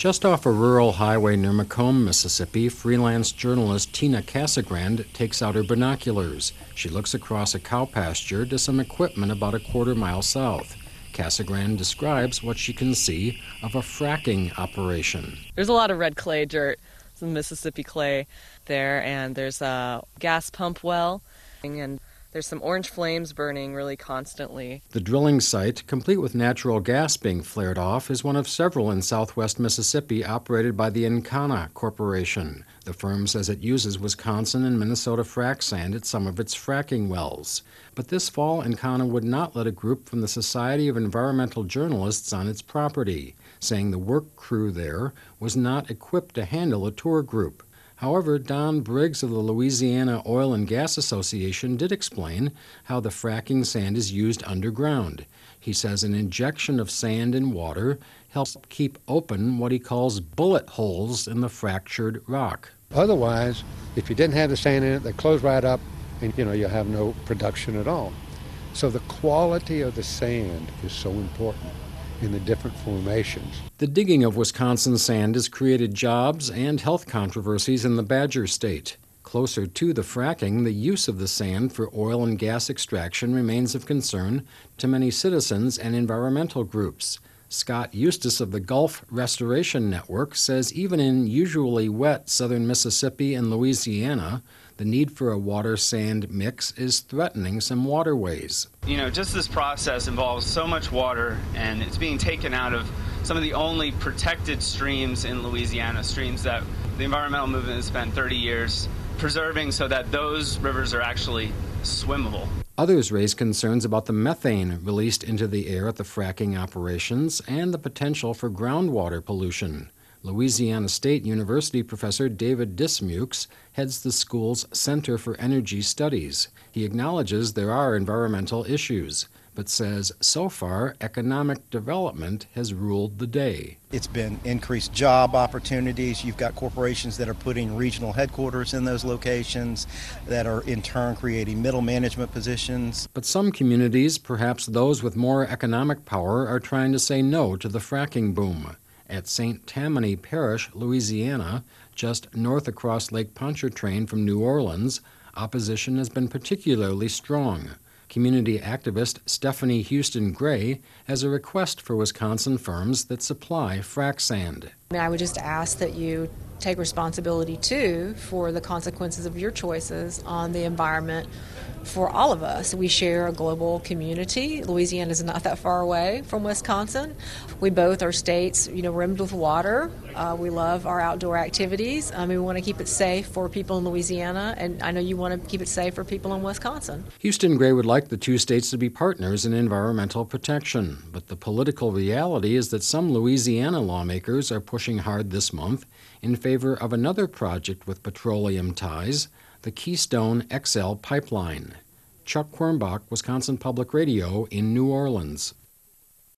Just off a rural highway near Macomb, Mississippi, freelance journalist Tina Casagrande takes out her binoculars. She looks across a cow pasture to some equipment about a quarter-mile south. Casagrande describes what she can see of a fracking operation. There's a lot of red clay dirt, some Mississippi clay there, and there's a gas pump well, and there's some orange flames burning really constantly. The drilling site, complete with natural gas being flared off, is one of several in southwest Mississippi operated by the Encana Corporation. The firm says it uses Wisconsin and Minnesota frac sand at some of its fracking wells. But this fall, Encana would not let a group from the Society of Environmental Journalists on its property, saying the work crew there was not equipped to handle a tour group. However, Don Briggs of the Louisiana Oil and Gas Association did explain how the fracking sand is used underground. He says an injection of sand in water helps keep open what he calls bullet holes in the fractured rock. Otherwise, if you didn't have the sand in it, they close right up and you'll have no production at all. So the quality of the sand is so important in the different formations. The digging of Wisconsin sand has created jobs and health controversies in the Badger State. Closer to the fracking, the use of the sand for oil and gas extraction remains of concern to many citizens and environmental groups. Scott Eustace of the Gulf Restoration Network says even in usually wet southern Mississippi and Louisiana, the need for a water-sand mix is threatening some waterways. Just this process involves so much water, and it's being taken out of some of the only protected streams in Louisiana, streams that the environmental movement has spent 30 years preserving so that those rivers are actually swimmable. Others raise concerns about the methane released into the air at the fracking operations and the potential for groundwater pollution. Louisiana State University professor David Dismukes heads the school's Center for Energy Studies. He acknowledges there are environmental issues, but says so far economic development has ruled the day. It's been increased job opportunities. You've got corporations that are putting regional headquarters in those locations that are in turn creating middle management positions. But some communities, perhaps those with more economic power, are trying to say no to the fracking boom. At St. Tammany Parish, Louisiana, just north across Lake Pontchartrain from New Orleans, opposition has been particularly strong. Community activist Stephanie Houston Gray has a request for Wisconsin firms that supply frac sand. I would just ask that you take responsibility, too, for the consequences of your choices on the environment for all of us. We share a global community. Louisiana is not that far away from Wisconsin. We both are states, rimmed with water. We love our outdoor activities. We want to keep it safe for people in Louisiana, and I know you want to keep it safe for people in Wisconsin. Houston Gray would like the two states to be partners in environmental protection, but the political reality is that some Louisiana lawmakers are pushing hard this month in favor of another project with petroleum ties, the Keystone XL pipeline. Chuck Quirmbach, Wisconsin Public Radio in New Orleans.